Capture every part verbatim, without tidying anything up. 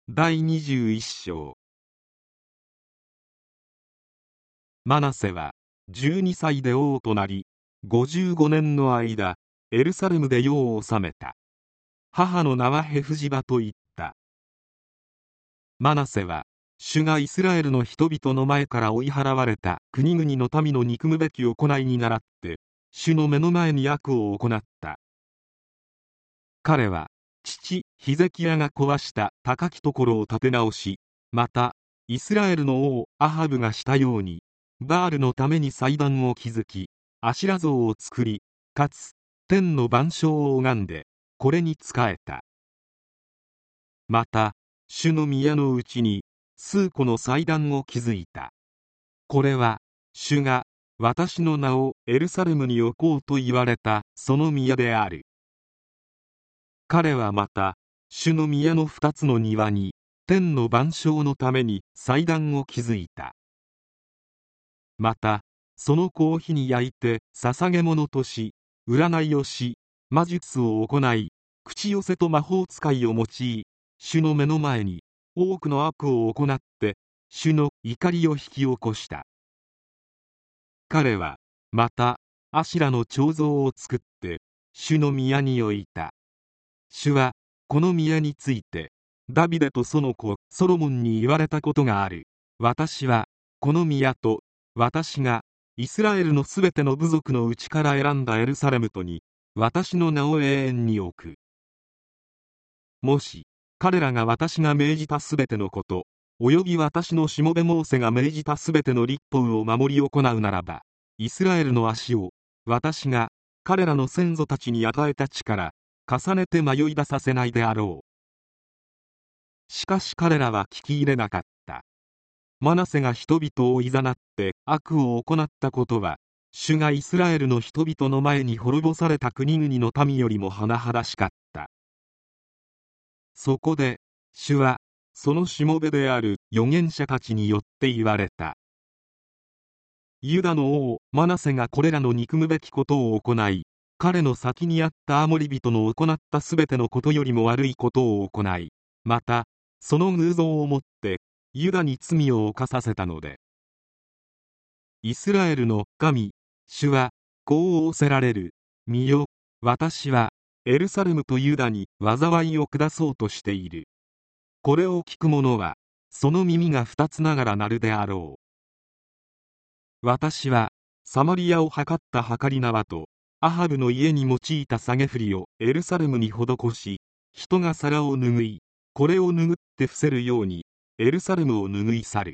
だいにじゅういっ章。マナセはじゅうにさいで王となり、ごじゅうごねんの間エルサレムで世を治めた。母の名はヘフジバと言った。マナセは主がイスラエルの人々の前から追い払われた国々の民の憎むべき行いに倣って主の目の前に悪を行った。彼は父ヒゼキヤが壊した高きところを建て直し、またイスラエルの王アハブがしたようにバールのために祭壇を築き、アシラ像を作り、かつ天の万象を拝んでこれに仕えた。また主の宮のうちに数個の祭壇を築いた。これは主が私の名をエルサレムに置こうと言われたその宮である。彼はまた主の宮の二つの庭に天の万象のために祭壇を築いた。またその子を火に焼いて捧げ物とし、占いをし、魔術を行い、口寄せと魔法使いを用い、主の目の前に多くの悪を行って主の怒りを引き起こした。彼はまたアシラの彫像を作って主の宮に置いた。主はこの宮についてダビデとその子ソロモンに言われたことがある。私はこの宮と私がイスラエルのすべての部族のうちから選んだエルサレムとに私の名を永遠に置く。もし彼らが私が命じたすべてのことおよび私のしもべモーセが命じたすべての律法を守り行うならば、イスラエルの足を私が彼らの先祖たちに与えた地から重ねて迷い出させないであろう。しかし彼らは聞き入れなかった。マナセが人々をいざなって悪を行ったことは、主がイスラエルの人々の前に滅ぼされた国々の民よりも甚だしかった。そこで主はそのしもべである預言者たちによって言われた。ユダの王マナセがこれらの憎むべきことを行い、彼の先にあったアモリ人の行ったすべてのことよりも悪いことを行い、またその偶像をもってユダに罪を犯させたので、イスラエルの神主はこう仰せられる。見よ、私はエルサレムとユダに災いを下そうとしている。これを聞く者はその耳が二つながらなるであろう。私はサマリアを測った測り縄とアハブの家に用いた下げ振りをエルサレムに施し、人が皿を拭いこれを拭って伏せるようにエルサレムを拭い去る。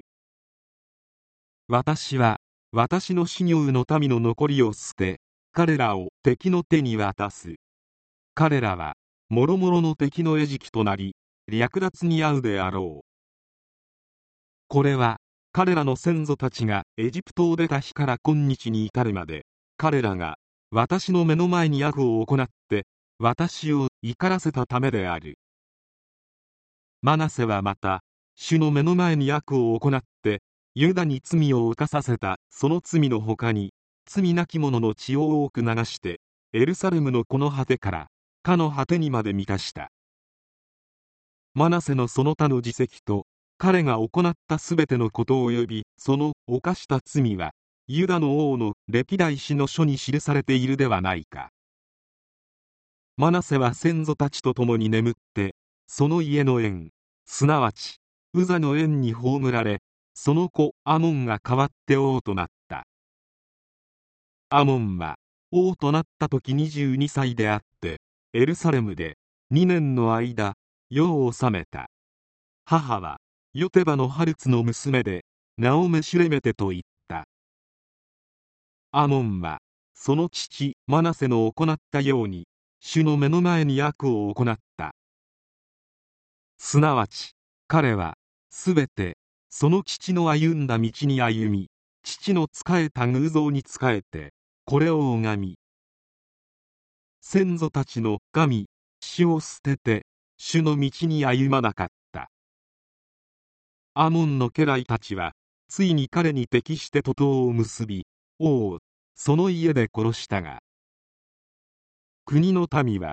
私は私の子女の民の残りを捨て、彼らを敵の手に渡す。彼らはもろもろの敵の餌食となり略奪に遭うであろう。これは彼らの先祖たちがエジプトを出た日から今日に至るまで、彼らが私の目の前に悪を行って私を怒らせたためである。マナセはまた主の目の前に悪を行ってユダに罪を犯させたその罪の他に、罪なき者の血を多く流してエルサレムのこの果てからかの果てにまで満たした。マナセのその他の事績と彼が行ったすべてのこと及びその犯した罪はユダの王の歴代史の書に記されているではないか。マナセは先祖たちと共に眠ってその家の縁、すなわちウザの縁に葬られ、その子アモンが代わって王となった。アモンは王となった時にじゅうにさいであってエルサレムでにねんの間世を治めた。母はヨテバのハルツの娘でナオメシュレメテと言った。アモンはその父マナセの行ったように主の目の前に悪を行った。すなわち彼はすべてその父の歩んだ道に歩み、父の仕えた偶像に仕えてこれを拝み、先祖たちの神主を捨てて主の道に歩まなかった。アモンの家来たちはついに彼に適して徒党を結び、王をその家で殺したが、国の民は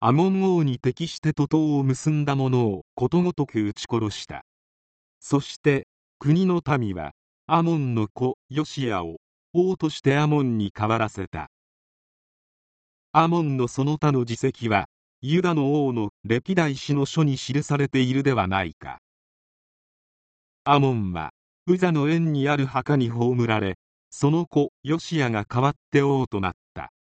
アモン王に敵して徒党を結んだ者をことごとく撃ち殺した。そして国の民はアモンの子ヨシアを王としてアモンに代わらせた。アモンのその他の事績はユダの王の歴代史の書に記されているではないか。アモンはウザの園にある墓に葬られ、その子ヨシアが代わって王となった。